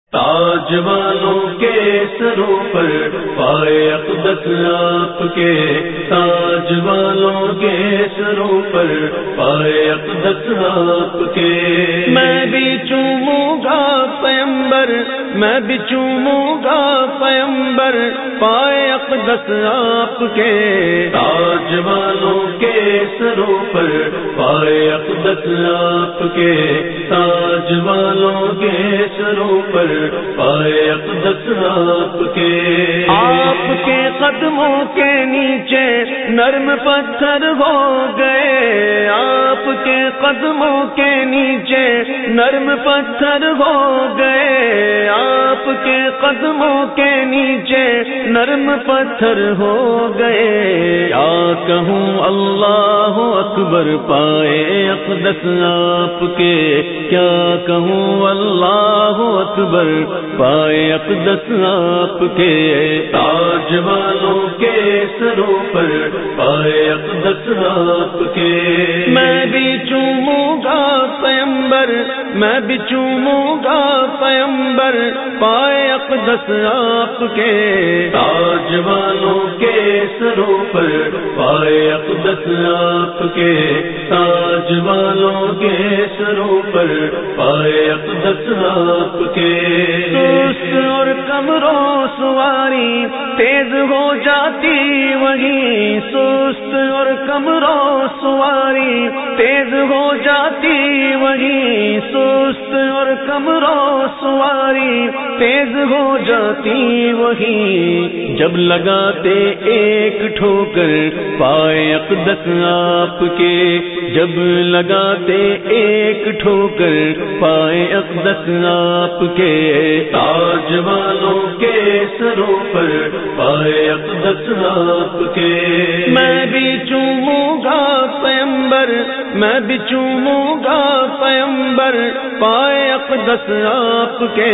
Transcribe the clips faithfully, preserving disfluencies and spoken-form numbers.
تاج والوں کے سروں پر پائے اقدس آپ کے، تاج والوں کے سروں پر پائے اقدس آپ کے۔ میں بھی چوموں گا پیمبر، میں بھی چوموں گا پیمبر پائے اقدس آپ کے، تاج والوں کے سروں پر پائے اقدس آپ کے، تاج والوں کے سروں پر پائے اقدس آپ کے۔ آپ کے قدموں کے نیچے نرم پتھر ہو گئے، آپ کے قدموں کے نیچے نرم پتھر ہو گئے، آپ کے قدموں کے نیچے نرم پتھر ہو گئے۔ کیا کہوں اللہ اکبر پائے اقدس آپ کے، کیا کہوں اللہ اکبر پائے اقدس آپ کے۔ تاج والوں کے سروں پر پائے اقدس آپ کے۔ میں بھی چوموں گا پیمبر، میں بھی چوموں گا پیمبر پائے اقدس آپ کے، تاج والوں کے سروں پر پائے اقدس آپ کے، تاج والوں کے سروں پر پائے اقدس آپ کے۔ سست اور کمروں سواری تیز ہو جاتی وہیں، سست اور کمروں سواری تیز ہو جاتی وہیں، سست اور کمروں سواری تیز ہو جاتی وہیں، جب لگاتے ایک ٹھوکر پائے اقدس آپ کے، جب لگاتے ایک ٹھوکر پائے اقدس آپ کے۔ تاج والوں کے سروں پر پائے اقدس آپ کے۔ میں بھی چوموں گا پیمبر، میں بھی چوموں گا پیمبر پائے اقدس آپ کے،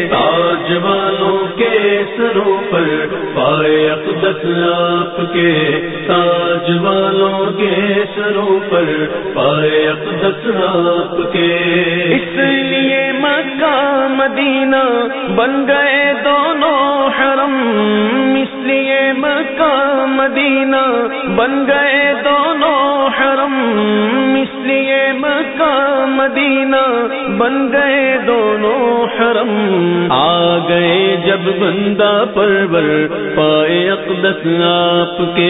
تاج والوں کے سروں پر پائے اقدس آپ کے، تاج والوں کے سروں پر پائے اقدس آپ کے۔ اس لیے مکہ مدینہ بن گئے دونوں حرم، اس لیے مکہ مدینہ بن گئے دونوں حرم، اس لیے مکہ مدینہ بن گئے دونوں حرم۔ آ گئے جب بندہ پرور پائے اقدس آپ کے،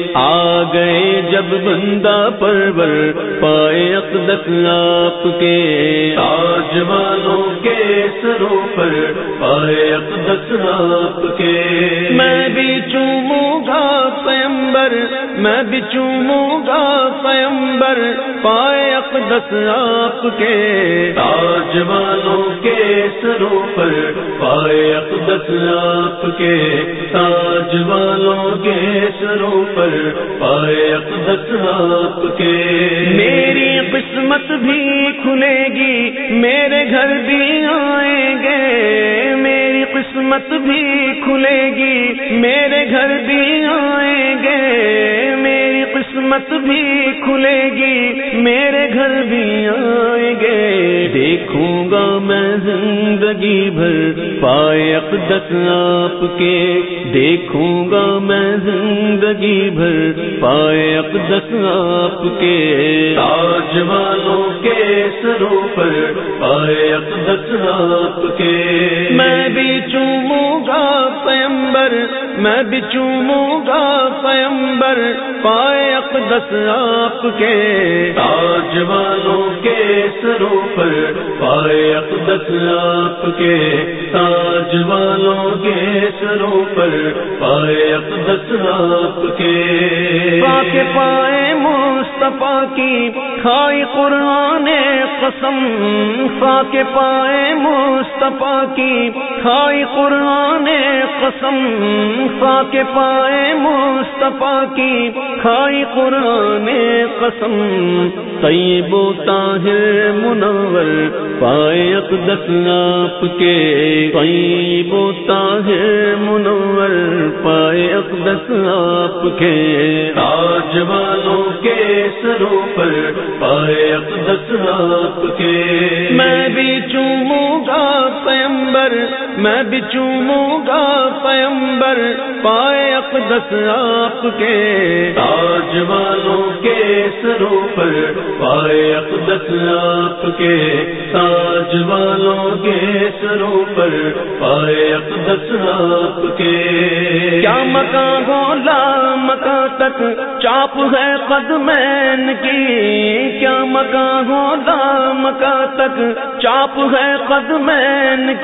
آ گئے جب بندہ پرور پائے اقدس آپ کے۔ تاج والوں کے سروں پر پائے اقدس آپ کے۔ میں بھی چوموں گا پیمبر، میں بھی چوموں گا پیمبر پائے اقدس آپ کے، تاج والوں کے سروں پر پائے اقدس آپ کے، تاج والوں کے سروں پر پائے اقدس آپ کے۔ میری قسمت بھی کھلے گی، میرے گھر بھی آئیں گے، میری قسمت بھی کھلے گی، میرے گھر بھی آئیں گے، میری قسمت بھی کھلے گی، میرے گھر بھی آئیں گے۔ دیکھوں گا میں زندگی بھر پائے اقدس آپ کے، دیکھوں گا میں زندگی بھر پائے اقدس آپ کے۔ تاج والوں کے سروں پر پائے اقدس آپ کے۔ میں بھی چوموں گا پیمبر، میں بھی چوموں گا پیمبر پائے اقدس آپ کے، تاج والوں کے سروں پر پائے اقدس آپ کے، تاج والوں کے سروں پر پائے اقدس آپ کے۔ پاک پائے مصطفیٰ کی کھائی قرآن قسم، پاک پائے مصطفیٰ کی کھائی قرآن قسم، پاک پائے مصطفیٰ کی کھائی قرآن قسم، طیب و طاہر منور پائے اقدس آپ کے، طیب و طاہر منور پائے اقدس آپ کے۔ تاج والوں کے سروں پر پائے اقدس آپ کے۔ میں بھی چوموں گا پیمبر، پیمبر میں بھی چوموں گا پیمبر پائے اقدس آپ کے تاج والوں کے سروں پر پائے اقدس آپ کے تاج والوں کے سروں پر پائے اقدس آپ کے کیا مکان ہو لا مکان تک چاپ ہے قدمین کی کیا مکان ہو لا مکان تک چاپ ہے قدمین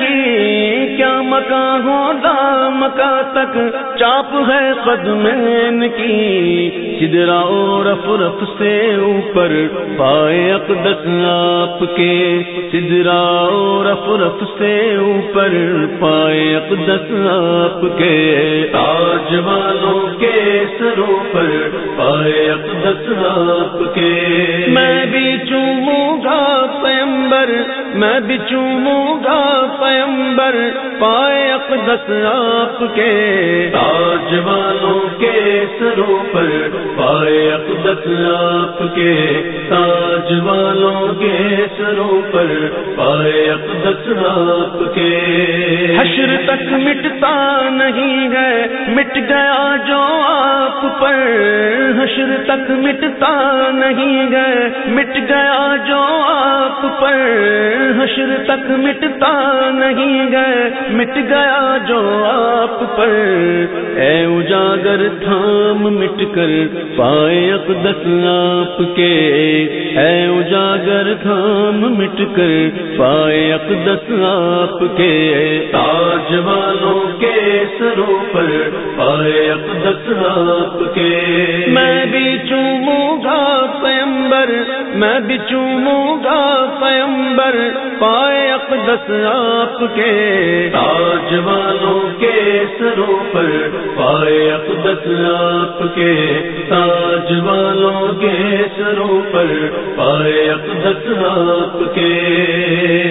کی کیا مکان ہو لا مکان تک چاپ ہے قدمین کی سدرا و رف رف سے اوپر پائے اقدس آپ کے سدرا و رف رف سے اوپر پائے اقدس آپ کے تاج والوں کے سروں پر پائے اقدس آپ کے میں بھی چوموں گا پیمبر میں بھی چوموں گا پیمبر پائے اقدس آپ کے تاج والوں کے سروں پر پائے اقدس آپ کے تاج والوں کے سروں پر پائے اقدس آپ کے حشر تک مٹتا نہیں ہے مٹ گیا جو آپ پر حشر تک مٹتا نہیں ہے مٹ گیا جو آپ پر حشر تک مٹتا نہیں ہے مٹ گیا جو آپ پر اے اجاگر تھام مٹ کر پائے اقدس آپ کے اے اجاگر تھام مٹ کر پائے اقدس آپ کے تاج والوں کے سروں پر پائے اقدس آپ کے میں بھی چوموں گا پیمبر میں بھی چوموں گا پیمبر پائے اقدس آپ کے تاج والوں کے سروں پر پائے اقدس آپ کے تاج والوں کے سروں پر پائے اقدس آپ کے